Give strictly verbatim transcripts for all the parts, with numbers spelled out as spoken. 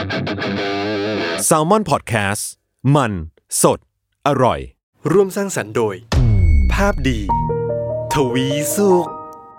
Salmon Podcast มันสดอร่อยร่วมสร้างสรรค์โดยภาพดีทวีสุข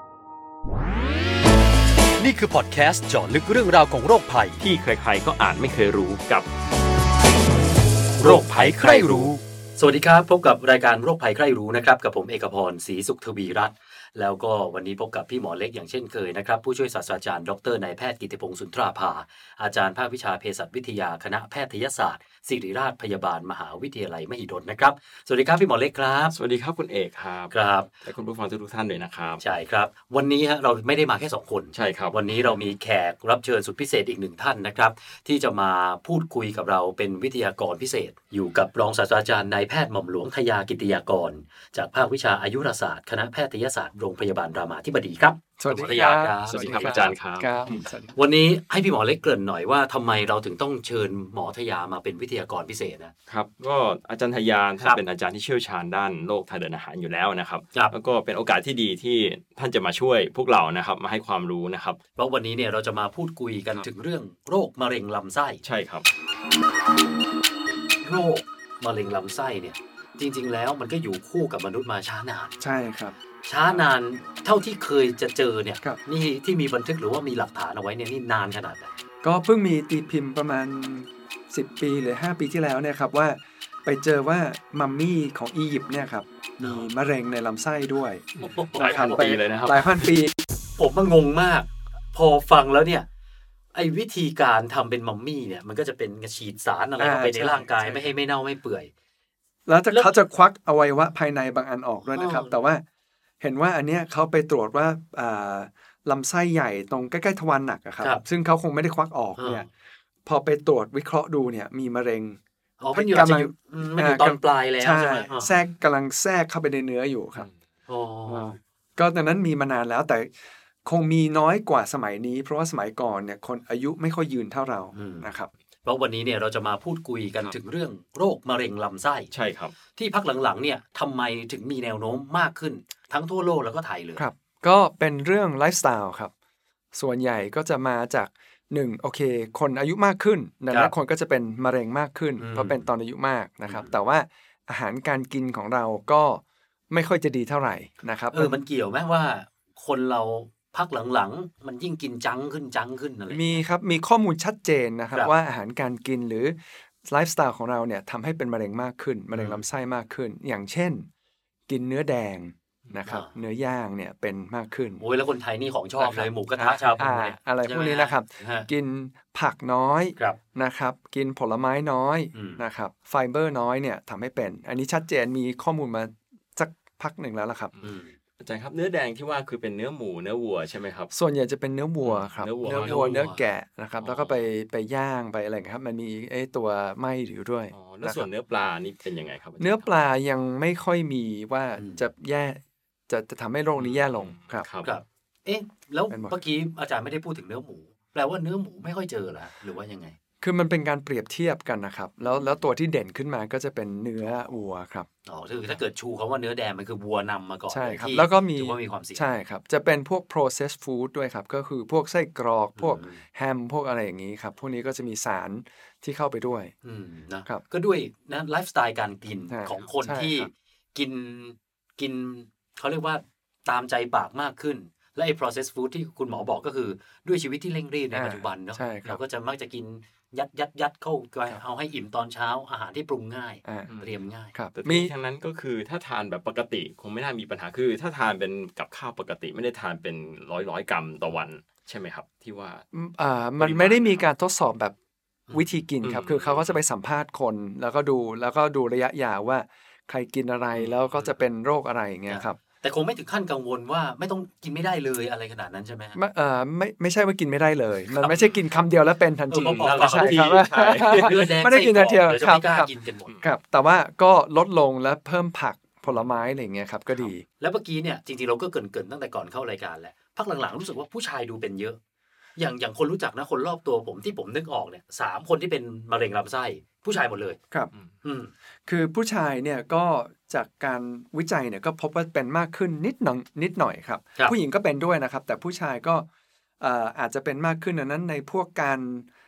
นี่คือพอดแคสต์เจาะลึกเรื่องราวของโรคภัยที่ใครๆก็อ่านไม่เคยรู้กับโรคภัยใครรู้สวัสดีครับพบกับรายการโรคภัยใครรู้นะครับกับผมเอกพรศรีสุขทวีรัตน์แล้วก็วันนี้พบกับพี่หมอเล็กอย่างเช่นเคยนะครับผู้ช่วยศาสตราจารย์ดรนายแพทย์กิติพงษ์สุนทราภาอาจารย์ภาควิชาเภสัชวิทยาคณะแพทยศาสตร์ศิริราชพยาบาลมหาวิทยาลัยมหิดลนะครับสวัสดีครับพี่หมอเล็กครับสวัสดีครับคุณเอกครับครับและคุณผู้ฟังทุกท่านด้วยนะครับใช่ครับวันนี้ฮะเราไม่ได้มาแค่สองคนใช่ครับวันนี้เรามีแขกรับเชิญสุดพิเศษอีกหนึ่งท่านนะครับที่จะมาพูดคุยกับเราเป็นวิทยากรพิเศษอยู่กับรองศาสตราจารย์นายแพทย์หม่อมหลวงทยากิติยากรจากภาควิชาอายุรศาสตร์คณะแพทยศาสตร์โรงพยาบาลรามาธิบดีครับสวัสดีครับสวัสดีครับอาจารย์ครับวันนี้ให้พี่หมอเล็กเกริ่นหน่อยว่าทำไมเราถึงต้องเชิญหมอทยามาเป็นวิทยากรพิเศษนะครับก็อาจารย์ทยาท่านเป็นอาจารย์ที่เชี่ยวชาญด้านโรคทางเดินอาหารอยู่แล้วนะครับแล้วก็เป็นโอกาสที่ดีที่ท่านจะมาช่วยพวกเรานะครับมาให้ความรู้นะครับเพราะวันนี้เนี่ยเราจะมาพูดคุยกันถึงเรื่องโรคมะเร็งลำไส้ใช่ครับโรคมะเร็งลำไส้เนี่ยจริงๆแล้วมันก็อยู่คู่กับมนุษย์มาช้านานใช่ครับช้านานเท่าที่เคยจะเจอเนี่ยนี่ที่มีบันทึกหรือว่ามีหลักฐานเอาไว้เนี่ยนี่นานขนาดไหนก็เพิ่งมีตีพิมพ์ประมาณสิบปีหรือห้าปีที่แล้วเนี่ยครับว่าไปเจอว่ามัมมี่ของอียิปต์เนี่ยครับมีมะเร็งในลำไส้ด้วยหลายพันปีเลยนะครับหลายพันปีผมมันงงมากพอฟังแล้วเนี่ยไอ้วิธีการทำเป็นมัมมี่เนี่ยมันก็จะเป็นฉีดสารอะไรเข้าไปในร่างกายไม่ให้ไม่เน่าไม่เปื่อยแล้วเขาจะควักอวัยวะภายในบางอันออกด้วยนะครับแต่ว่าเห็นว่าอันเนี้ยเขาไปตรวจว่าลำไส้ใหญ่ตรงใกล้ๆทวารหนักอะครับซึ่งเขาคงไม่ได้ควักออกเนี่ยพอไปตรวจวิเคราะห์ดูเนี่ยมีมะเร็งอ๋อมันอยู่กำลังมันอยู่ตอนปลายแล้วใช่ไหมแทรกกำลังแทรกเข้าไปในเนื้ออยู่ครับอ๋อก็ตอนนั้นมีมานานแล้วแต่คงมีน้อยกว่าสมัยนี้เพราะว่าสมัยก่อนเนี่ยคนอายุไม่ค่อยยืนเท่าเรานะครับเพราะวันนี้เนี่ยเราจะมาพูดคุยกันถึงเรื่องโรคมะเร็งลำไส้ใช่ครับที่พักหลังๆเนี่ยทำไมถึงมีแนวโน้มมากขึ้นทั้งทั่วโลกแล้วก็ไทยเลยครับก็เป็นเรื่องไลฟ์สไตล์ครับส่วนใหญ่ก็จะมาจากหนึ่งโอเคคนอายุมากขึ้นดังนั้นคนก็จะเป็นมะเร็งมากขึ้นเพราะเป็นตอนอายุมากนะครับแต่ว่าอาหารการกินของเราก็ไม่ค่อยจะดีเท่าไหร่นะครับเออมันเกี่ยวไหมว่าคนเราพักหลังๆมันยิ่งกินจังขึ้นจังขึ้นอะไรมีครับมีข้อมูลชัดเจนนะครับว่าอาหารการกินหรือไลฟ์สไตล์ของเราเนี่ยทำให้เป็นมะเร็งมากขึ้นมะเร็งลำไส้มากขึ้นอย่างเช่นกินเนื้อแดงนะครับเนื้อย่างเนี่ยเป็นมากขึ้นโอ้ยแล้วคนไทยนี่ของชอบเลยหมูกระทะชาวพุทธเนี่ยอะไรพวกนี้นะครับกินผักน้อยนะครับกินผลไม้น้อยนะครับไฟเบอร์น้อยเนี่ยทำให้เป็นอันนี้ชัดเจนมีข้อมูลมาสักพักหนึ่งแล้วล่ะครับอาจารย์ครับเนื้อแดงที่ว่าคือเป็นเนื้อหมูเนื้อวัวใช่ไหมครับส่วนใหญ่จะเป็นเนื้อวัวครับเนื้อวัวเนื้อแกะนะครับแล้วก็ไปไปย่างไปอะไรครับมันมีไอ้ตัวไหม้อยู่ด้วยแล้วส่วนเนื้อปลานี่เป็นยังไงครับเนื้อปลายังไม่ค่อยมีว่าจะแย่จะจะทำให้โรคนี้แย่ลงครับครับเอ๊ะแล้วเมื่อกี้อาจารย์ไม่ได้พูดถึงเนื้อหมูแปลว่าเนื้อหมูไม่ค่อยเจอละหรือว่ายังไงคือมันเป็นการเปรียบเทียบกันนะครับแล้วแล้วตัวที่เด่นขึ้นมาก็จะเป็นเนื้อวัวครับอ๋อคือถ้าเกิดชูคำว่าเนื้อแดงมันคือวัวนำมาก่อนใช่ครับแล้วก็มีถือว่ามีความเสี่ยงใช่ครับจะเป็นพวก processed food ด้วยครับก็คือพวกไส้กรอกพวกแฮมพวกอะไรอย่างนี้ครับพวกนี้ก็จะมีสารที่เข้าไปด้วยนะครับก็ด้วยนะไลฟ์สไตล์การกินของคนที่กินกินเขาเรียกว่าตามใจปากมากขึ้นและไอ้ processed food ที่คุณหมอบอกก็คือด้วยชีวิตที่เร่งรีบในปัจจุบันเนาะเราก็จะมักจะกินยัดยัดยัดเข้าไปเอาให้อิ่มตอนเช้าอาหารที่ปรุงง่ายเตรียมง่ายแต่มีทั้งนั้นก็คือถ้าทานแบบปกติคงไม่น่ามีปัญหาคือถ้าทานเป็นกับข้าวปกติไม่ได้ทานเป็นร้อยร้อยกรัมต่อวันใช่ไหมครับที่ว่าอ่ามันไม่ได้มีการทดสอบแบบวิธีกินครับคือเขาก็จะไปสัมภาษณ์คนแล้วก็ดูแล้วก็ดูระยะยาวว่าใครกินอะไรแล้วก็จะเป็นโรคอะไรอย่างเงี้ยครับแต่คงไม่ถึงขั้นกังวลว่าไม่ต้องกินไม่ได้เลยอะไรขนาดนั้นใช่ไหมไม่เอ่อไม่ไม่ใช่ว่ากินไม่ได้เลยมันไม่ใช่กินคำเดียวแล้วเป็นทันทีใช่ครับไม่ได้กินทันทีครับครับแต่ว่าก็ลดลงและเพิ่มผักผลไม้อะไรอย่างเงี้ยครับก็ดีแล้วเมื่อกี้เนี่ยจริงๆเราก็เกริ่นๆตั้งแต่ก่อนเข้ารายการแหละพักหลังๆรู้สึกว่าผู้ชายดูเป็นเยอะอย่างอย่างคนรู้จักนะคนรอบตัวผมที่ผมนึกออกเนี่ยสามคนที่เป็นมะเร็งลำไส้ผู้ชายหมดเลยครับคือผู้ชายเนี่ยก็จากการวิจัยเนี่ยก็พบว่าเป็นมากขึ้นนิดหน่อยนิดหน่อยครับผู้หญิงก็เป็นด้วยนะครับแต่ผู้ชายก็อาจจะเป็นมากขึ้นนั้นในพวกการ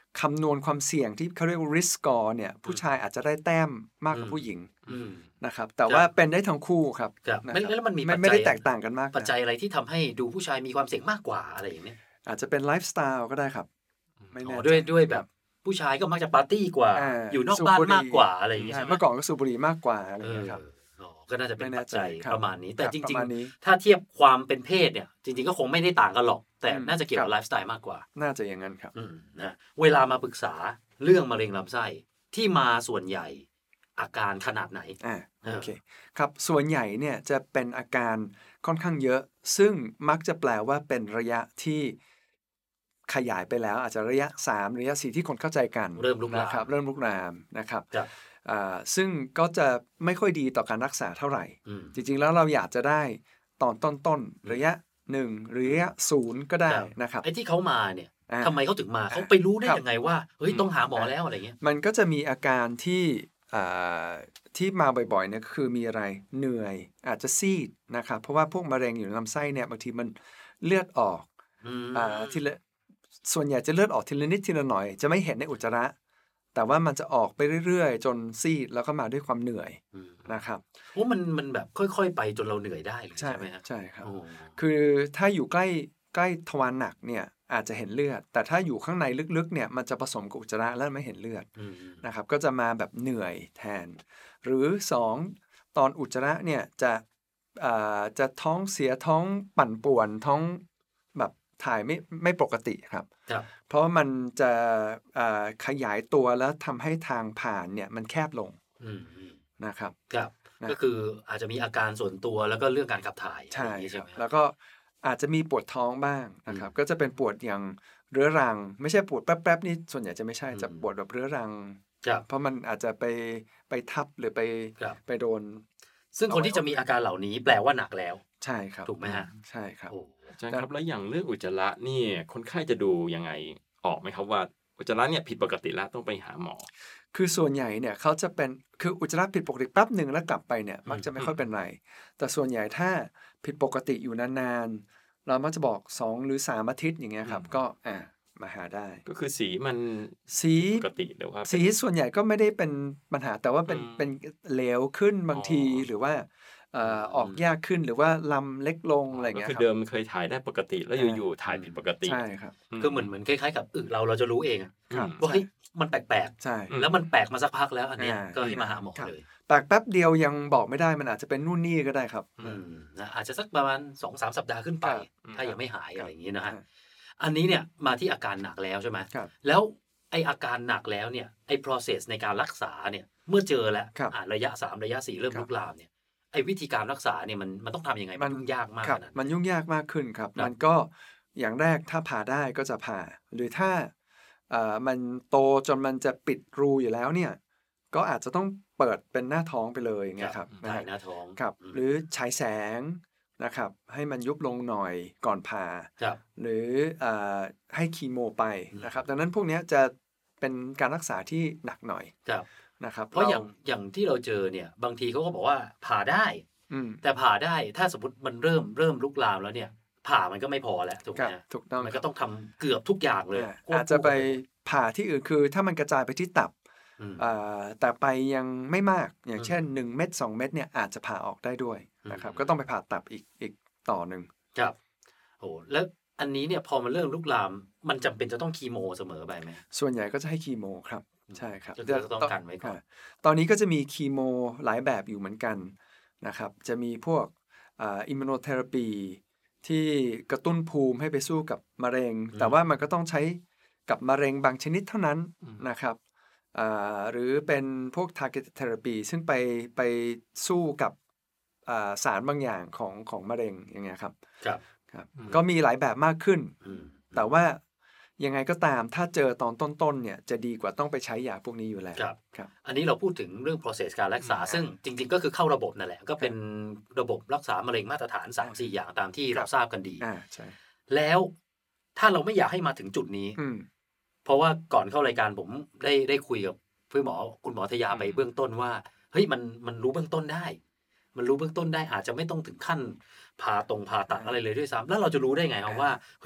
คำนวณความเสี่ยงที่เขาเรียกว่า risk score เนี่ยผู้ชายอาจจะได้แต้มมากกว่าผู้หญิงนะครับแต่ว่าเป็นได้ทั้งคู่ครับแล้วมันมีปัจจัยไม่ได้แตกต่างกันมากปัจจัยอะไรที่ทำให้ดูผู้ชายมีความเสี่ยงมากกว่าอะไรอย่างนี้อาจจะเป็นไลฟ์สไตล์ก็ได้ครับไม่แน่ด้วยด้วยแบบผู้ชายก็มักจะปาร์ตี้กว่าอยู่นอกบ้านมากกว่าอะไรอย่างนี้ใช่ไหมเมื่อก่อนก็สูบบุหรี่มากกว่าอะไรอย่างนี้ครับก็น่าจะเป็นปัจจัยประมาณนี้แต่จริงๆถ้าเทียบความเป็นเพศเนี่ยจริงๆก็คงไม่ได้ต่างกันหรอกแต่น่าจะเกี่ยวกับไลฟ์สไตล์มากกว่าน่าจะอย่างนั้นครับนะเวลามาปรึกษาเรื่องมะเร็งลำไส้ที่มาส่วนใหญ่อาการขนาดไหนอ่าโอเคครับส่วนใหญ่เนี่ยจะเป็นอาการค่อนข้างเยอะซึ่งมักจะแปลว่าเป็นระยะที่ขยายไปแล้วอาจจะระยะสามระยะสี่ที่คนเข้าใจกันเริ่มลุกลามนะครับเริ่มลุกลามนะครับซึ่งก็จะไม่ค่อยดีต่อการรักษาเท่าไหร่จริงๆแล้วเราอยากจะได้ตอนต้นๆระยะหนึ่งหรือระยะศูนย์ก็ได้นะครับไอ้ที่เขามาเนี่ยทำไมเขาถึงมาเขาไปรู้ได้ยังไงว่าเฮ้ยต้องหาหมอแล้วอะไรเงี้ยมันก็จะมีอาการที่ที่มาบ่อยๆเนี่ยคือมีอะไรเหนื่อยอาจจะซีดนะครับเพราะว่าพวกมะเร็งอยู่ในลำไส้เนี่ยบางทีมันเลือดออกทีละส่วนใหญ่จะเลือดออกทีละนิดทีละหน่อยจะไม่เห็นในอุจจาระแต่ว่ามันจะออกไปเรื่อยๆจนซีดแล้วก็มาด้วยความเหนื่อยนะครับโอ้มันมันแบบค่อยๆไปจนเราเหนื่อยได้เลยใช่ไหมใช่ครับคือถ้าอยู่ใกล้ใกล้ทวารหนักเนี่ยอาจจะเห็นเลือดแต่ถ้าอยู่ข้างในลึกๆเนี่ยมันจะผสมกับอุจจาระแล้วไม่เห็นเลือดนะครับก็จะมาแบบเหนื่อยแทนหรือสองตอนอุจจาระเนี่ยจะจะท้องเสียท้องปั่นป่วนท้องแบบถ่ายไม่ไม่ปกติครับเพราะมันจะขยายตัวแล้วทำให้ทางผ่านเนี่ยมันแคบลงนะครับครับก็คืออาจจะมีอาการส่วนตัวแล้วก็เรื่องการขับถ่ายใช่ใช่ไหมแล้วก็อาจจะมีปวดท้องบ้างนะครับก็จะเป็นปวดอย่างเรื้อรังไม่ใช่ปวดแป๊บๆนี่ส่วนใหญ่จะไม่ใช่จะปวดแบบเรื้อรังเพราะมันอาจจะไปไปทับหรือไปไปโดนซึ่งคนที่จะมีอาการเหล่านี้แปลว่าหนักแล้วใช่ครับถูกไหมฮะใช่ครับใช่ครับแล้วอย่างเรื่องอุจจาระนี่คนไข้จะดูยังไงออกไหมครับว่าอุจจาระเนี่ยผิดปกติแล้วต้องไปหาหมอคือส่วนใหญ่เนี่ยเขาจะเป็นคืออุจจาระผิดปกติแป๊บหนึ่งแล้วกลับไปเนี่ยมักจะไม่ค่อยเป็นไรแต่ส่วนใหญ่ถ้าผิดปกติอยู่นานๆเรามักจะบอกสองหรือสามอาทิตย์อย่างเงี้ยครับก็อ่ามาหาได้ก็คือสีมันสีปกติหรือว่าสีส่วนใหญ่ก็ไม่ได้เป็นปัญหาแต่ว่าเป็นเป็นเหลวขึ้นบางทีหรือว่าออกยากขึ้นหรือว่าลำเล็กลงอะไรเงี้ยครับก็คือเดิมเคยถ่ายได้ปกติแล้วอยู่ๆถ่ายผิดปกติใช่ครับก็เหมือนเหมือนคล้ายๆกับอึเราเราจะรู้เองว่าเฮ้ยมันแปลกๆใช่แล้วมันแปลกมาสักพักแล้วอันนี้ก็ให้มาหาหมอเลยแปลกแป๊บเดียวยังบอกไม่ได้มันอาจจะเป็นนู่นนี่ก็ได้ครับอาจจะสักประมาณ สองถึงสาม สัปดาห์ขึ้นไปถ้ายังไม่หายอะไรอย่างนี้นะฮะอันนี้เนี่ยมาที่อาการหนักแล้วใช่ไหมแล้วไออาการหนักแล้วเนี่ยไอ process ในการรักษาเนี่ยเมื่อเจอแล้วระยะสามระยะสี่เริ่มลุกลามเนี่ยไอ้วิธีการรักษาเนี่ยมันมันต้องทำยังไงมันยุ่งยากมากนะมันยุ่งยากมากขึ้นครับมันก็อย่างแรกถ้าผ่าได้ก็จะผ่าหรือถ้ามันโตจนมันจะปิดรูอยู่แล้วเนี่ยก็อาจจะต้องเปิดเป็นหน้าท้องไปเลยอย่างเงี้ยครับหน้าท้องครับหรือฉายแสงนะครับให้มันยุบลงหน่อยก่อนผ่าหรือให้คีโมไปนะครับดังนั้นพวกนี้จะเป็นการรักษาที่หนักหน่อยนะครับเพราะอย่างอย่างที่เราเจอเนี่ยบางทีเขาก็บอกว่าผ่าได้แต่ผ่าได้ถ้าสมมติมันเริ่มเริ่มลุกลามแล้วเนี่ยผ่ามันก็ไม่พอแล้วถูกไหมถูกต้องมันก็ต้องทำเกือบทุกอย่างเลยอาจจะไปผ่าที่อื่นคือถ้ามันกระจายไปที่ตับแต่ไปยังไม่มากอย่างเช่นหนึ่งเม็ดสองเม็ดเนี่ยอาจจะผ่าออกได้ด้วยนะครับก็ต้องไปผ่าตับอีกอีกต่อหนึ่งครับโอ้แล้วอันนี้เนี่ยพอมันเริ่มลุกลามมันจำเป็นจะต้องคีโมเสมอไปไหมส่วนใหญ่ก็จะให้คีโมครับใช่ครับจะต้องกันไว้ก่อนตอนนี้ก็จะมีคีโมหลายแบบอยู่เหมือนกันนะครับจะมีพวกอิมมูโนเทอราปีที่กระตุ้นภูมิให้ไปสู้กับมะเร็งแต่ว่ามันก็ต้องใช้กับมะเร็งบางชนิดเท่านั้นนะครับหรือเป็นพวก targeted therapy ซึ่งไปไปสู้กับสารบางอย่างของของมะเร็งอย่างเงี้ยครับครับครับก็มีหลายแบบมากขึ้นแต่ว่ายังไงก็ตามถ้าเจอตอนต้นๆเนี่ยจะดีกว่าต้องไปใช้ยาพวกนี้อยู่แล้วครับครับอันนี้เราพูดถึงเรื่อง process การรักษาซึ่งจริงๆก็คือเข้าระบบนั่นแหละก็เป็นระบบรักษามะเร็งมาตรฐาน สามสี่ อย่างตามที่เราทราบกันดีอ่าใช่แล้วถ้าเราไม่อยากให้มาถึงจุดนี้เพราะว่าก่อนเข้ารายการผมได้ได้คุยกับพี่หมอคุณหมอทยาไปเบื้องต้นว่าเฮ้ยมันมันรู้เบื้องต้นได้มันรู้เบื้องต้นได้อาจจะไม่ต้องถึงขั้นผ่าตรงผ่าตัดอะไรเลยด้วยซ้ำแล้วเราจะรู้ได้ไงครับว่าเฮ้ย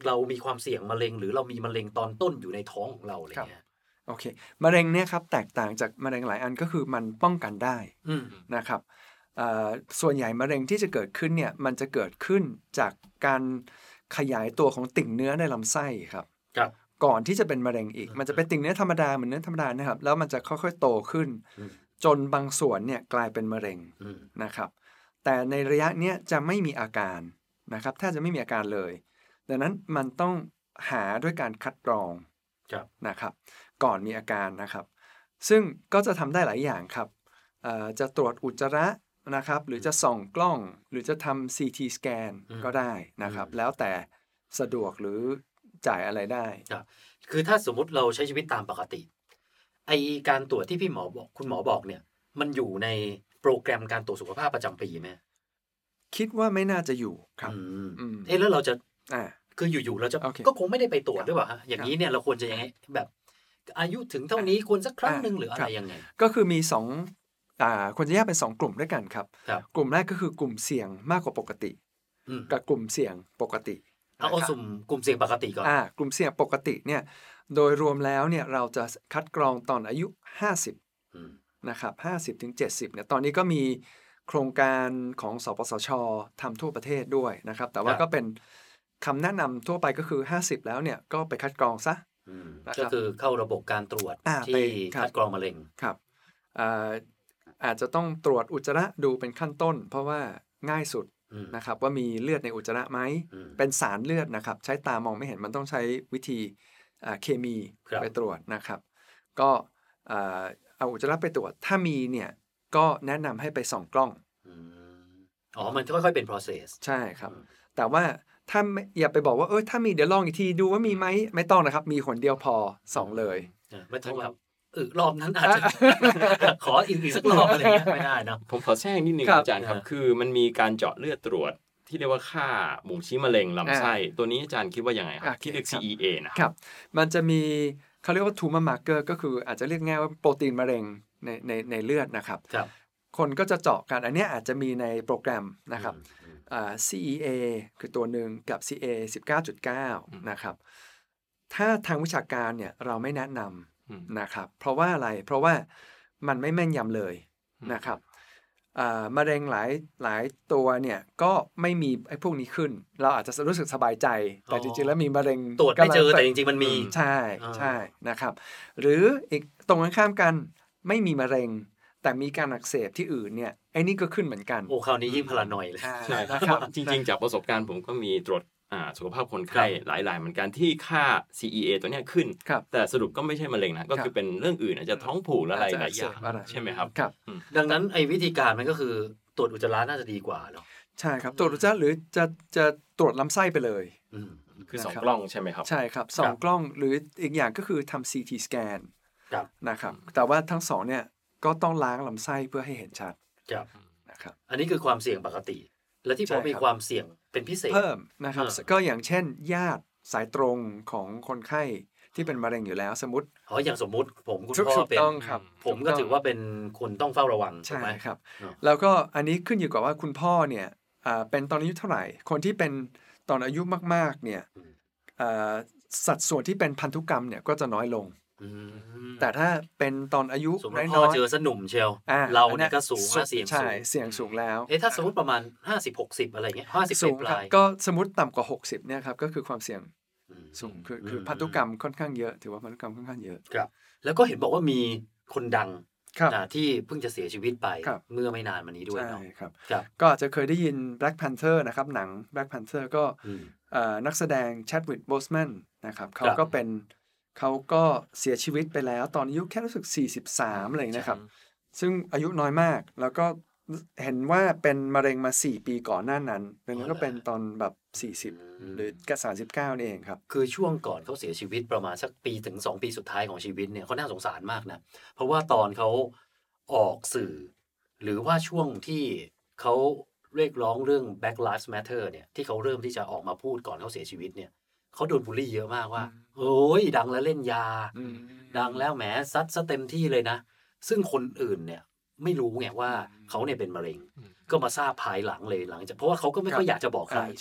เรามีความเสี่ยงมะเร็งหรือเรามีมะเร็งตอนต้นอยู่ในท้องของเราอะไรเงี้ยโอเคมะเร็งเนี่ยครับแตกต่างจากมะเร็งหลายอันก็คือมันป้องกันได้นะครับส่วนใหญ่มะเร็งที่จะเกิดขึ้นเนี่ยมันจะเกิดขึ้นจากการขยายตัวของติ่งเนื้อในลำไส้ครับก่อนที่จะเป็นมะเร็งอีกมันจะเป็นติ่งเนื้อธรรมดาเหมือนเนื้อธรรมดานะครับแล้วมันจะค่อยๆโตขึ้นจนบางส่วนเนี่ยกลายเป็นมะเร็งนะครับแต่ในระยะเนี้ยจะไม่มีอาการนะครับแทบจะไม่มีอาการเลยดังนั้นมันต้องหาด้วยการคัดกรองนะครับก่อนมีอาการนะครับซึ่งก็จะทำได้หลายอย่างครับจะตรวจอุจจาระนะครับหรือจะส่องกล้องหรือจะทำ ซี ที สแกนก็ได้นะครับแล้วแต่สะดวกหรือจ่ายอะไรได้คือถ้าสมมุติเราใช้ชีวิตตามปกติไอการตรวจที่พี่หมอบอกคุณหมอบอกเนี่ยมันอยู่ในโปรแกรมการตรวจสุขภาพประจำปีไหมคิดว่าไม่น่าจะอยู่ครับเอ๊ะแล้วเราจะอ่าคืออยู่ๆเราจะ okay. ก็คงไม่ได้ไปตรวจด้วยป่ะฮะอย่างนี้เนี่ยเราควรจะยังไงแบบอายุถึงเท่านี้ควรสักครั้งหนึ่งหรืออะไรยังไงก็คือมีสองอ่าควรจะแยกเป็นสองกลุ่มด้วยกันครับกลุ่มแรกก็คือกลุ่มเสี่ยงมากกว่าปกติกับกลุ่มเสี่ยงปกติเอาเอาสุ่มกลุ่มเสี่ยงปกติก่อนอ่ากลุ่มเสี่ยงปกติเนี่ยโดยรวมแล้วเนี่ยเราจะคัดกรองตอนอายุห้าสิบนะครับห้าสิบถึงเจ็ดสิบเนี่ยตอนนี้ก็มีโครงการของสปสช.ทำทั่วประเทศด้วยนะครับแต่ว่าก็เป็นคำแนะนำทั่วไปก็คือห้าสิบแล้วเนี่ยก็ไปคัดกรองซะก็คือเข้าระบบการตรวจที่คัดกรองมะเร็งครับอาจจะต้องตรวจอุจจาระดูเป็นขั้นต้นเพราะว่าง่ายสุดนะครับว่ามีเลือดในอุจจาระไหมเป็นสารเลือดนะครับใช้ตามองไม่เห็นมันต้องใช้วิธีเคมีไปตรวจนะครับก็เอาอุจจาระไปตรวจถ้ามีเนี่ยก็แนะนำให้ไปส่องกล้องอ๋อมันค่อยๆเป็น process ใช่ครับแต่ว่าถ้าอย่าไปบอกว่าเออถ้ามีเดี๋ยวลองอีกทีดูว่ามีไหมไม่ต้องนะครับมีคนเดียวพอส่องเลยไม่ต้องแบบเออรอบนั้นอาจจะขออีกอีกสักรอบอะไรเงี้ยไม่ได้นะผมขอแทรกนิดนึงอาจารย์ครับคือมันมีการเจาะเลือดตรวจที่เรียกว่าค่าบ่งชี้มะเร็งลำไส้ตัวนี้อาจารย์คิดว่ายังไงครับที่เรียก ซี อี เอนะครับมันจะมีเขาเรียกว่า tumor marker ก็คืออาจจะเรียกง่ายว่าโปรตีนมะเร็งในในในเลือดนะครับคนก็จะเจาะกันอันนี้อาจจะมีในโปรแกรมนะครับซี อี เอ คือตัวหนึ่งกับ ซี เอ สิบเก้าจุดเก้า นะครับถ้าทางวิชาการเนี่ยเราไม่แนะนำนะครับเพราะว่าอะไรเพราะว่ามันไม่แม่นยำเลยนะครับมะเร็งหลายหลายตัวเนี่ยก็ไม่มีไอ้พวกนี้ขึ้นเราอาจจะรู้สึกสบายใจแต่จริงๆแล้วมีมะเร็งตรวจไม่เจอแต่จริงๆมันมีใช่ใช่นะครับหรืออีกตรงกันข้ามกันไม่มีมะเร็งแต่มีการอักเสบที่อื่นเนี่ยไอ้นี่ก็ขึ้นเหมือนกันโอ้คราวนี้ยิ่งพลานอยเลยใช่ครับจริงๆจากประสบการณ์ผมก็มีตรวจสุขภาพคนไข้หลายๆเหมือนกันที่ค่า ซี อี เอ ตัวนี้ขึ้นแต่สรุปก็ไม่ใช่มะเร็งนะก็คือเป็นเรื่องอื่นอาจจะท้องผูกอะไรหลายอย่างใช่ไหมครับดังนั้นไอ้วิธีการมันก็คือตรวจอุจจาระน่าจะดีกว่าเนาะใช่ครับตรวจอุจจาระหรือจะจะตรวจลำไส้ไปเลยคือสองกล้องใช่ไหมครับใช่ครับสองกล้องหรืออีกอย่างก็คือทำ ซี ที สแกนนะครับแต่ว่าทั้งสองเนี่ยก็ต้องล้างลำไส้เพื่อให้เห็นชัดนะครับอันนี้คือความเสี่ยงปกติและที่ผมมีความเสี่ยงเป็นพิเศษเพิ่มนะครับก็อย่างเช่นญาติสายตรงของคนไข้ที่เป็นมะเร็งอยู่แล้วสมมติอ๋ออย่างสมมุติผมคุณพ่อเป็นผมก็ถือว่าเป็นคนต้องเฝ้าระวังใช่ไหมครับแล้วก็อันนี้ขึ้นอยู่กับว่าคุณพ่อเนี่ยเป็นตอนอายุเท่าไหร่คนที่เป็นตอนอายุมากๆเนี่ยสัดส่วนที่เป็นพันธุกรรมเนี่ยก็จะน้อยลงแต่ถ้าเป็นตอนอายุน้อยๆพ่อเจอสนุ่มเชียวเราเนี่ยก็สูงเสี่ยงสูงเสี่ยงสูงแล้วเอ๊ะถ้าสมมติประมาณห้าสิบ หกสิบอะไรเงี้ยห้าสิบสูงครับก็สมมติต่ำกว่าหกสิบเนี่ยครับก็คือความเสี่ยงสูงคือคือพันธุกรรมค่อนข้างเยอะถือว่าพันธุกรรมค่อนข้างเยอะครับแล้วก็เห็นบอกว่ามีคนดังที่เพิ่งจะเสียชีวิตไปเมื่อไม่นานมานี้ด้วยเนาะครับก็อาจจะเคยได้ยิน Black Panther นะครับหนัง Black Panther ก็นักแสดง Chadwick Boseman นะครับเขาก็เป็นเขาก็เสียชีวิตไปแล้วตอนอายุแค่รู้สึกสี่สิบสามอะไรนะครับซึ่งอายุน้อยมากแล้วก็เห็นว่าเป็นมะเร็งมาสี่ปีก่อนหน้านั้นดังนั้นก็เป็นตอนแบบสี่สิบหรือแค่สามสิบเก้านี่เองครับคือช่วงก่อนเขาเสียชีวิตประมาณสักปีถึงสองปีสุดท้ายของชีวิตเนี่ยเขาน่าสงสารมากนะเพราะว่าตอนเขาออกสื่อหรือว่าช่วงที่เขาเรียกร้องเรื่อง Black Lives Matter เนี่ยที่เขาเริ่มที่จะออกมาพูดก่อนเขาเสียชีวิตเนี่ยเขาโดนบูลลี่เยอะมากว่าโอ้ยดังแล้วเล่นยาดังแล้วแหมซัดซะเต็มที่เลยนะซึ่งคนอื่นเนี่ยไม่รู้ไงว่าเขาเนี่ยเป็นมะเร็งก็มาทราบภายหลังเลยหลังจากเพราะว่าเขาก็ไม่ค่อยอยากจะบอกใคร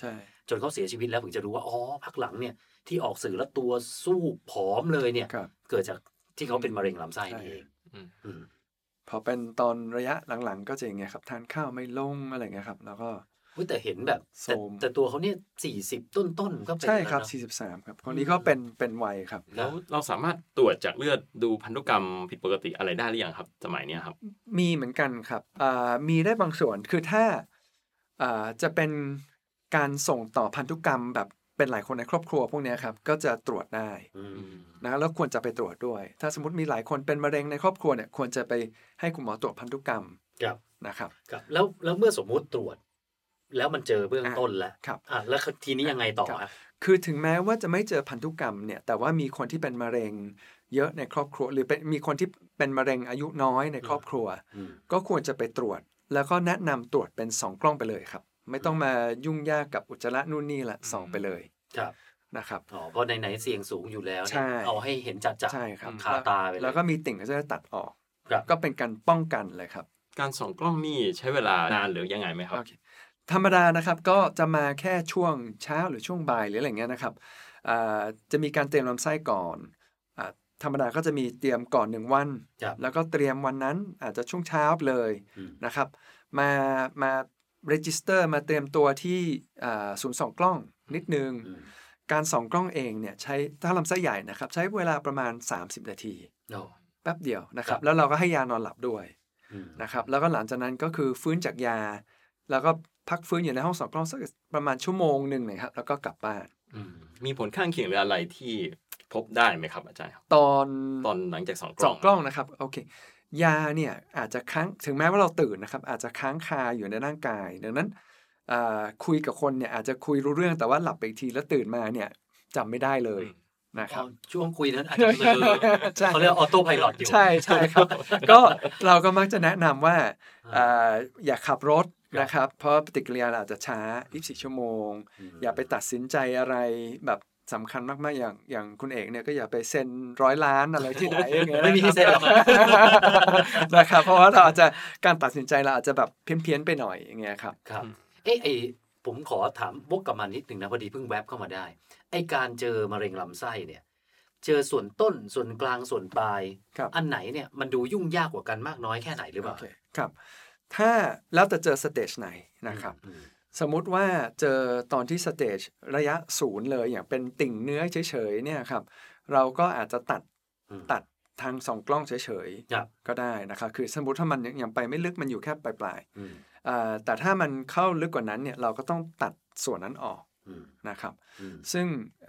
จนเขาเสียชีวิตแล้วถึงจะรู้ว่าอ๋อพักหลังเนี่ยที่ออกสื่อแล้วตัวสู้ผอมเลยเนี่ยเกิดจากที่เขาเป็นมะเร็งลำไส้นี่เองพอเป็นตอนระยะหลังๆก็จะอย่างเงี้ยครับทานข้าวไม่ลงอะไรเงี้ยครับแล้วก็แต่เห็นแบบแต่แต่ตัวเขาเนี่ยสี่สิบต้นๆก็เป็นใช่ครับสี่สิบสามครับคนนี้ก็เป็นเป็นวัยครับแล้วเราสามารถตรวจจากเลือดดูพันธุกรรมผิดปกติอะไรได้หรือยังครับสมัยนี้ครับมีเหมือนกันครับมีได้บางส่วนคือถ้าจะเป็นการส่งต่อพันธุกรรมแบบเป็นหลายคนในครอบครัวพวกนี้ครับก็จะตรวจได้นะแล้วควรจะไปตรวจด้วยถ้าสมมติมีหลายคนเป็นมะเร็งในครอบครัวเนี่ยควรจะไปให้คุณหมอตรวจพันธุกรรมนะครับแล้วแล้วเมื่อสมมุติตรวจแล้วมันเจอเบื้องต้นแล้วอ่ะแล้วทีนี้ยังไงต่อครับคือถึงแม้ว่าจะไม่เจอพันธุกรรมเนี่ยแต่ว่ามีคนที่เป็นมะเร็งเยอะในครอบครัวหรือเป็นมีคนที่เป็นมะเร็งอายุน้อยในครอบครัวก็ควรจะไปตรวจแล้วก็แนะนำตรวจเป็นสองกล้องไปเลยครับไม่ต้องมายุ่งยากกับอุจจาระนู่นนี่ละส่องไปเลยนะครับอ๋อเพราะไหนๆเสี่ยงสูงอยู่แล้วเนี่ยเอาให้เห็นจัดๆคาตาไปเลยแล้วก็มีติ่งก็จะตัดออกก็เป็นการป้องกันเลยครับการส่องกล้องนี่ใช้เวลานานหรือยังไงไหมครับธรรมดานะครับก็จะมาแค่ช่วงเช้าหรือช่วงบ่ายหรืออะไรเงี้ยนะครับจะมีการเตรียมลำไส้ก่อนธรรมดาก็จะมีเตรียมก่อนหนึ่งวันแล้วก็เตรียมวันนั้นอาจจะช่วงเช้าเลยนะครับมามาregister มาเตรียมตัวที่ศูนย์ส่องกล้องนิดนึงการส่องกล้องเองเนี่ยใช้ถ้าลำไส้ใหญ่นะครับใช้เวลาประมาณสามสิบนาทีแป๊บเดียวนะครับแล้วเราก็ให้ยานอนหลับด้วยนะครับแล้วก็หลังจากนั้นก็คือฟื้นจากยาแล้วก็พักฟื้นอยู่ในห้องส่องกล้องสักประมาณชั่วโมงหนึ่งนะครับแล้วก็กลับบ้านมีผลข้างเคียงหรืออะไรที่พบได้ไหมครับอาจารย์ตอนตอนหลังจากส่องกล้องส่องกล้องนะครับโอเคยาเนี่ยอาจจะค้างถึงแม้ว่าเราตื่นนะครับอาจจะค้างคาอยู่ในร่างกายดังนั้นคุยกับคนเนี่ยอาจจะคุยรู้เรื่องแต่ว่าหลับไปอีกทีแล้วตื่นมาเนี่ยจำไม่ได้เลยนะครับช่วงคุยนั้นอาจจะเขาเรียกออโต้ไพลอตอยู่ใช่ใช่ครับก็เราก็มักจะแนะนำว่าอย่าขับรถนะครับเพราะปฏิกิริยาอาจจะช้ายี่สิบสี่ชั่วโมงอย่าไปตัดสินใจอะไรแบบสำคัญมากๆอย่างอย่างคุณเอกเนี่ยก็อย่าไปเซ็นร้อยล้านอะไรที่ไหนอย่างเงี้ยไม่มีให้เซ็นหรอกนะครับเพราะว่าเราอาจจะการตัดสินใจเราอาจจะแบบเพี้ยนๆไปหน่อยอย่างเงี้ยครับครับเอ๊ะไอผมขอถามวกกลับมานิดนึงนะพอดีเพิ่งแวบเข้ามาได้ไอการเจอมะเร็งลำไส้เนี่ยเจอส่วนต้นส่วนกลางส่วนปลายอันไหนเนี่ยมันดูยุ่งยากกว่ากันมากน้อยแค่ไหนหรือเปล่าครับถ้าแล้วแต่เจอสเตจไหนนะครับสมมุติว่าเจอตอนที่สเตจระยะศูนย์เลยอย่างเป็นติ่งเนื้อเฉยๆเนี่ยครับเราก็อาจจะตัดตัดทางส่องกล้องเฉยๆก็ได้นะครับคือสมมติถ้ามันยังไปไม่ลึกมันอยู่แค่ปลายๆแต่ถ้ามันเข้าลึกกว่านั้นเนี่ยเราก็ต้องตัดส่วนนั้นออกนะครับซึ่ง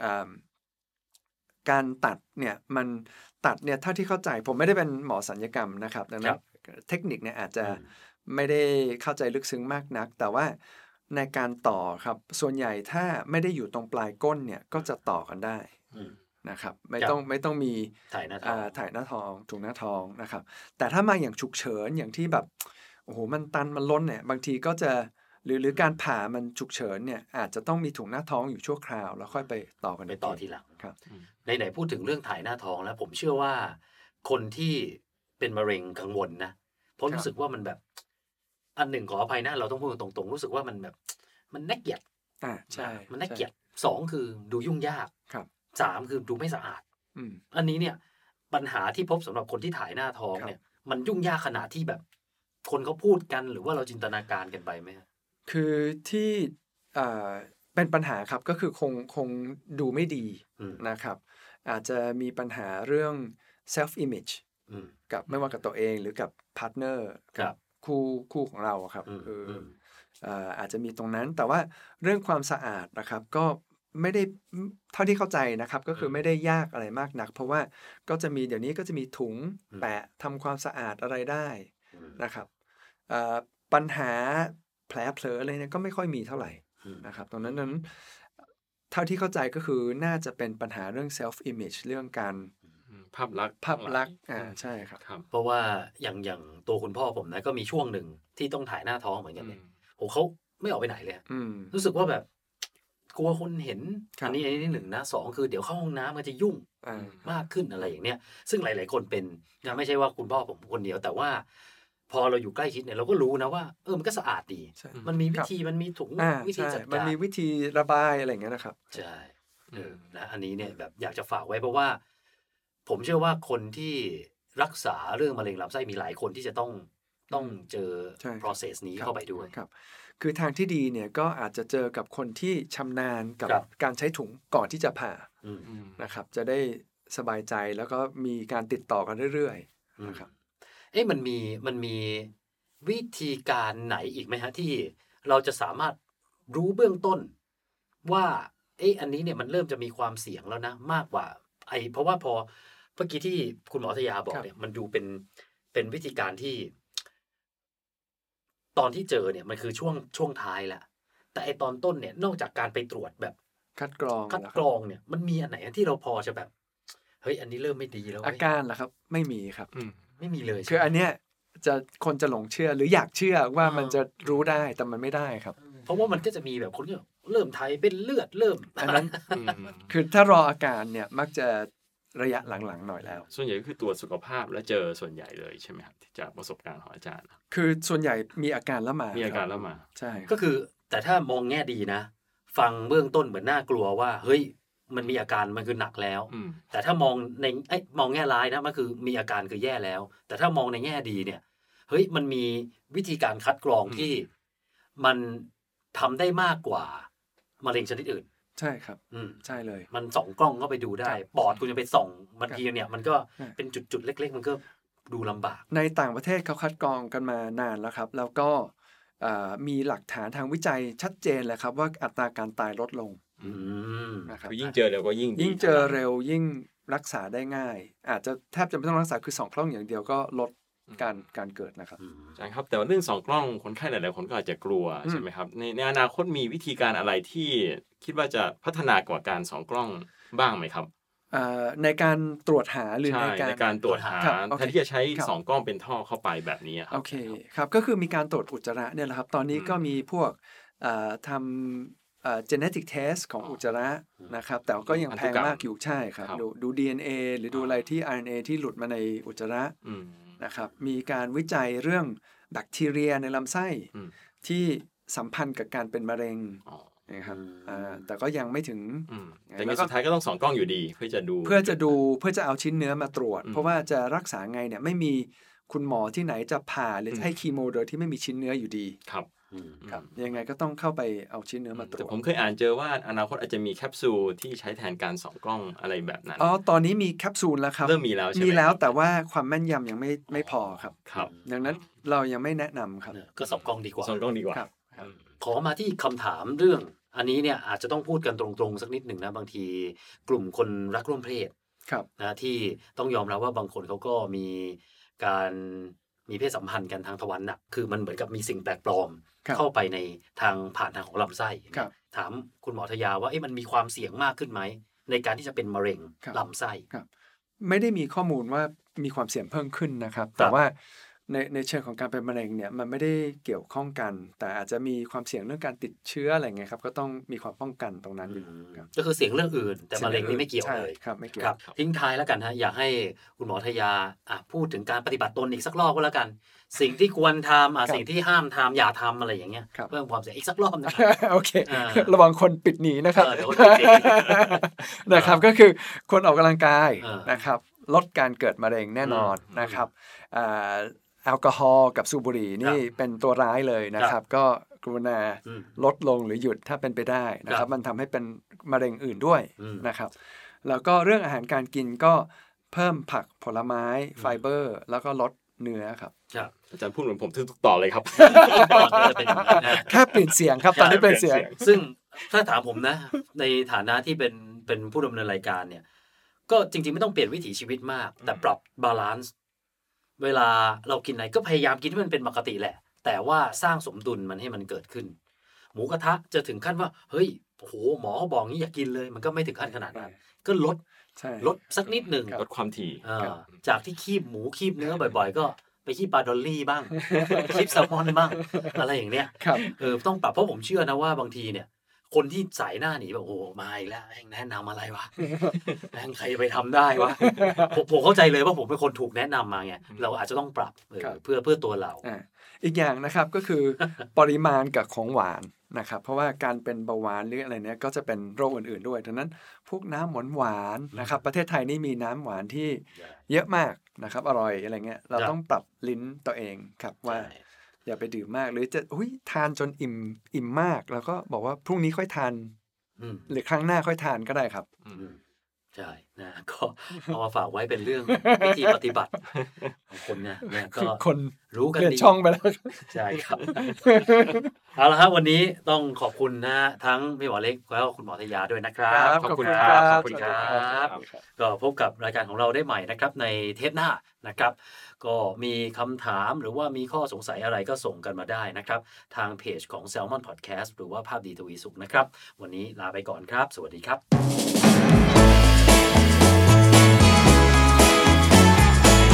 การตัดเนี่ยมันตัดเนี่ยเท่าที่เข้าใจผมไม่ได้เป็นหมอศัลยกรรมนะครับดังนั้นเทคนิคเนี่ยอาจจะไม่ได้เข้าใจลึกซึ้งมากนักแต่ว่าในการต่อครับส่วนใหญ่ถ้าไม่ได้อยู่ตรงปลายก้นเนี่ยก็จะต่อกันได้นะครับไม่ต้องไม่ต้องมีถ่ายหน้าท้องถ่ายหน้าท้องถุงหน้าท้องนะครับแต่ถ้ามาอย่างฉุกเฉินอย่างที่แบบโอ้โหมันตันมันล้นเนี่ยบางทีก็จะหรือหรือการผ่ามันฉุกเฉินเนี่ยอาจจะต้องมีถุงหน้าท้องอยู่ชั่วคราวแล้วค่อยไปต่อกันไปต่อทีหลังครับไหนๆพูดถึงเรื่องถ่ายหน้าท้องแล้วผมเชื่อว่าคนที่เป็นมะเร็งกังวลนะเพราะรู้สึกว่ามันแบบอันหนึ่งขออภัยนะเราต้องพูดตรงๆรู้สึกว่ามันแบบมันน่าเกลียดอ่าใช่มันน่าเกลียดสองคือดูยุ่งยากครับสามคือดูไม่สะอาดอันนี้เนี่ยปัญหาที่พบสำหรับคนที่ถ่ายหน้าท้องเนี่ยมันยุ่งยากขนาดที่แบบคนเขาพูดกันหรือว่าเราจินตนาการกันไปไหมคือที่อ่าเป็นปัญหาครับก็คือคงคงดูไม่ดีนะครับอาจจะมีปัญหาเรื่อง self image กับไม่ว่ากับตัวเองหรือกับพาร์ทเนอร์กับคู่คู่ของเราครับคืออาจจะมีตรงนั้นแต่ว่าเรื่องความสะอาดนะครับก็ไม่ได้เท่าที่เข้าใจนะครับก็คือไม่ได้ยากอะไรมากนักเพราะว่าก็จะมีเดี๋ยวนี้ก็จะมีถุงแปะทำความสะอาดอะไรได้นะครับปัญหาแผลเผลออะไรเนี่ยก็ไม่ค่อยมีเท่าไหร่นะครับตรงนั้นนั้นเท่าที่เข้าใจก็คือน่าจะเป็นปัญหาเรื่อง self image เรื่องการภาพลักษณ์ภาพลักษณ์อ่าใช่ครับเพราะว่าอย่างอย่างตัวคุณพ่อผมนะก็มีช่วงหนึ่งที่ต้องถ่ายหน้าท้องเหมือนกันเนี่ยโหเขาไม่ออกไปไหนเลยรู้สึกว่าแบบกลัวคนเห็นอันนี้อันนี้หนึ่งนะสองคือเดี๋ยวเข้าห้องน้ำมันจะยุ่งมากขึ้นอะไรอย่างเนี้ยซึ่งหลายๆคนเป็นนะไม่ใช่ว่าคุณพ่อผมคนเดียวแต่ว่าพอเราอยู่ใกล้ชิดเนี่ยเราก็รู้นะว่าเออมันก็สะอาดดีมันมีวิธีมันมีถุงวิธีจัดการมันมีวิธีระบายอะไรอย่างเงี้ยนะครับใช่เออนะอันนี้เนี่ยแบบอยากจะฝากไว้เพราะว่าผมเชื่อว่าคนที่รักษาเรื่องมะเร็งลำไส้มีหลายคนที่จะต้องต้องเจอ process นี้เข้าไปด้วยครับคือทางที่ดีเนี่ยก็อาจจะเจอกับคนที่ชำนาญกับการใช้ถุงก่อนที่จะผ่านะครับจะได้สบายใจแล้วก็มีการติดต่อกันเรื่อยๆนะครับเอ๊ะมันมีมันมีวิธีการไหนอีกไหมฮะที่เราจะสามารถรู้เบื้องต้นว่าเอ๊ะอันนี้เนี่ยมันเริ่มจะมีความเสี่ยงแล้วนะมากกว่าไอเพราะว่าพอเมื่อกี้ที่คุณหมอทยาบอกเนี่ยมันดูเป็นเป็นวิธีการที่ตอนที่เจอเนี่ยมันคือช่วงช่วงท้ายแหละแต่ไอตอนต้นเนี่ยนอกจากการไปตรวจแบบคัดกรองคัดกรองเนี่ยมันมีอันไหนที่เราพอจะแบบเฮ้ยอันนี้เริ่มไม่ดีแล้วอาการล่ะครับไม่มีครับไม่มีเลยคืออันเนี้ยจะคนจะหลงเชื่อหรืออยากเชื่อว่ามันจะรู้ได้แต่มันไม่ได้ครับเพราะว่ามันก็จะมีแบบคนที่เริ่มไทยเป็นเลือดเริ่มอันนั้นคือถ้ารออาการเนี่ยมักจะระยะหลังๆหน่อยแล้วส่วนใหญ่ก็คือตรวจสุขภาพแล้วเจอส่วนใหญ่เลยใช่ไหมครับจากประสบการณ์ของอาจารย์คือส่วนใหญ่มีอาการแล้วมามีอาการแล้วมาใช่ก็คือแต่ถ้ามองแง่ดีนะฟังเบื้องต้นเหมือนน่ากลัวว่าเฮ้ยมันมีอาการมันคือหนักแล้วแต่ถ้ามองในไอ้มองแง่ร้ายนะมันคือมีอาการคือแย่แล้วแต่ถ้ามองในแง่ดีเนี่ยเฮ้ยมันมีวิธีการคัดกรองที่มันทำได้มากกว่ามะเร็งชนิดอื่นใช่ครับอืมใช่เลยมันส่องกล้องเข้าไปดูได้ปอดคุณจะไปส่องบางทีเนี่ยมันก็เป็นจุดๆเล็กๆมันก็ดูลำบากในต่างประเทศเขาคัดกรองกันมานานแล้วครับแล้วก็มีหลักฐานทางวิจัยชัดเจนเลยครับว่าอัตราการตายลดลงนะครับยิ่งเจอเร็วก็ยิ่งยิ่งเจอเร็วยิ่งรักษาได้ง่ายอาจจะแทบจะไม่ต้องรักษาคือสองกล้องอย่างเดียวก็ลดการการเกิดนะครับใช่ครับแต่ว่าเรื่องสองกล้องคนไข้หลายๆคนก็อาจจะกลัวใช่ไหมครับในในอนาคตมีวิธีการอะไรที่คิดว่าจะพัฒนากว่าการสองกล้องบ้างไหมครับในการตรวจหาหรือในการในการตรวจหาแทนที่จะใช้สองกล้องเป็นท่อเข้าไปแบบนี้ครับโอเคครับก็คือมีการตรวจอุจจาระเนี่ยแหละครับตอนนี้ก็มีพวกทำ genetic test ของอุจจาระนะครับแต่ก็ยังแพงมากอยู่ใช่ครับดูดู ดี เอ็น เอ หรือดูอะไรที่ อาร์ เอ็น เอ ที่หลุดมาในอุจจาระนะครับมีการวิจัยเรื่องแบคทีเรียในลำไส้ที่สัมพันธ์กับการเป็นมะเร็งนะครับแต่ก็ยังไม่ถึงแต่ในสุดท้ายก็ต้องสองกล้องอยู่ดีเพื่อจะดูเพื่อจะดูเพื่อจะเอาชิ้นเนื้อมาตรวจเพราะว่าจะรักษาไงเนี่ยไม่มีคุณหมอที่ไหนจะผ่าหรือให้คีโมโดยที่ไม่มีชิ้นเนื้ออยู่ดีครับครับยังไงก็ต้องเข้าไปเอาชิ้นเนื้อมาตรวจแต่ผมเคยอ่านเจอว่าอนาคตอาจจะมีแคปซูลที่ใช้แทนการส่องกล้องอะไรแบบนั้นอ๋อตอนนี้มีแคปซูลแล้วครับเริ่มมีแล้วใช่ไหมมีแล้วแต่ว่าความแม่นยำยังไม่ไม่พอครับครับดังนั้นเรายังไม่แนะนำครับก็ส่องกล้องดีกว่าส่องกล้องดีกว่าขอมาที่คำถามเรื่องอันนี้เนี่ยอาจจะต้องพูดกันตรงๆสักนิดหนึ่งนะบางทีกลุ่มคนรักร่วมเพศนะที่ต้องยอมรับว่าบางคนเขาก็มีการมีเพศสัมพันธ์กันทางทวารหนักคือมันเหมือนกับมีสิ่งแปลกปลอมเข้าไปในทางผ่านทางของลำไส้ถามคุณหมอทยาว่ามันมีความเสี่ยงมากขึ้นไหมในการที่จะเป็นมะเร็งลำไส้ไม่ได้มีข้อมูลว่ามีความเสี่ยงเพิ่มขึ้นนะครับแต่ว่าในในเชิงของการเป็นมะเร็งเนี่ยมันไม่ได้เกี่ยวข้องกันแต่อาจจะมีความเสี่ยงเรื่องการติดเชื้ออะไรเงี้ยครับก็ต้องมีความป้องกันตรงนั้นอยู่ก็คือเสี่ยงเรื่องอื่นแต่มะเร็งนี่ไม่เกี่ยวเลยครับไม่เกี่ยวทิ้งท้ายแล้วกันฮะอยากให้คุณหมอทยาพูดถึงการปฏิบัติตนอีกสักรอบก็แล้วกันสิ่งที่ควรทำสิ่งที่ห้ามทำอย่าทำอะไรอย่างเงี้ยเพิ่มความเสี่ยงอีกสักรอบนะโอเคระวังคนปิดหนีนะครับนะครับก็คือคนออกกำลังกายนะครับลดการเกิดมะเร็งแน่นอนนะครับแอลกอฮอล์กับสูบบุหรี่นี่เป็นตัวร้ายเลยนะครับก็กรุณาลดลงหรือหยุดถ้าเป็นไปได้นะครับมันทำให้เป็นมะเร็งอื่นด้วยนะครับแล้วก็เรื่องอาหารการกินก็เพิ่มผักผลไม้ไฟเบอร์แล้วก็ลดเนื้อครับอาจารย์พูดเหมือนผมทุกต่อเลยครับแค่เปลี่ยนเสียงครับตอนนี้เป็นเสียงซึ่งถ้าถามผมนะในฐานะที่เป็นเป็นผู้ดำเนินรายการเนี่ยก็จริงๆไม่ต้องเปลี่ยนวิถีชีวิตมากแต่ปรับบาลานซ์เวลาเรากินอะไรก็พยายามกินให้มันเป็นปกติแหละแต่ว่าสร้างสมดุลมันให้มันเกิดขึ้นหมูกระทะจะถึงขั้นว่าเฮ้ยโอ้โหหมอบอกงี้อย่ากินเลยมันก็ไม่ถึงขั้นขนาดนั้นก็ลดลดสักนิดหนึ่งลดความถี่จากที่คีบหมูคีบเนื้อบ่อยๆก็ไปคีบปลาดอลลี่บ้างคีบแซลมอนบ้างอะไรอย่างเนี้ยเออต้องปรับเพราะผมเชื่อนะว่าบางทีเนี่ยคนที่สายหน้าหนีแบบโอ้มาอีกแล้วแม่งแนะนำอะไรวะแม่งใครไปทำได้วะผมผมเข้าใจเลยว่าผมเป็นคนถูกแนะนำมาไงเราอาจจะต้องปรับเออเพื่อเพื่อตัวเราอีกอย่างนะครับก็คือปริมาณกับของหวานนะครับเพราะว่าการเป็นเบาหวานหรืออะไรเนี้ยก็จะเป็นโรคอื่นๆด้วยดังนั้นพวกน้ำหวานหวานนะครับประเทศไทยนี่มีน้ำหวานที่เยอะมากนะครับอร่อยอะไรเงี้ยเราต้องปรับลิ้นตัวเองครับว่าอย่าไปดื่มมากหรือจะอุ้ยทานจนอิ่มอิ่มมากแล้วก็บอกว่าพรุ่งนี้ค่อยทานหรือครั้งหน้าค่อยทานก็ได้ครับใช่นะก็เอามาฝากไว้เป็นเรื่องวิธีปฏิบัติของคนเนี่ยเนี่ยก็คนรู้กันดีช่องไปแล้วใช่ครับเอาละครับวันนี้ต้องขอบคุณนะทั้งพี่หมอเล็กแล้วก็คุณหมอทยาด้วยนะครับขอบคุณครับขอบคุณครับก็พบกับรายการของเราได้ใหม่นะครับในเทปหน้านะครับก็มีคำถามหรือว่ามีข้อสงสัยอะไรก็ส่งกันมาได้นะครับทางเพจของ Salmon Podcast หรือว่าภาพดีทวีสุขนะครับวันนี้ลาไปก่อนครับสวัสดีครับ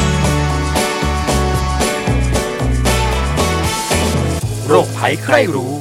โรคภัยใครรู้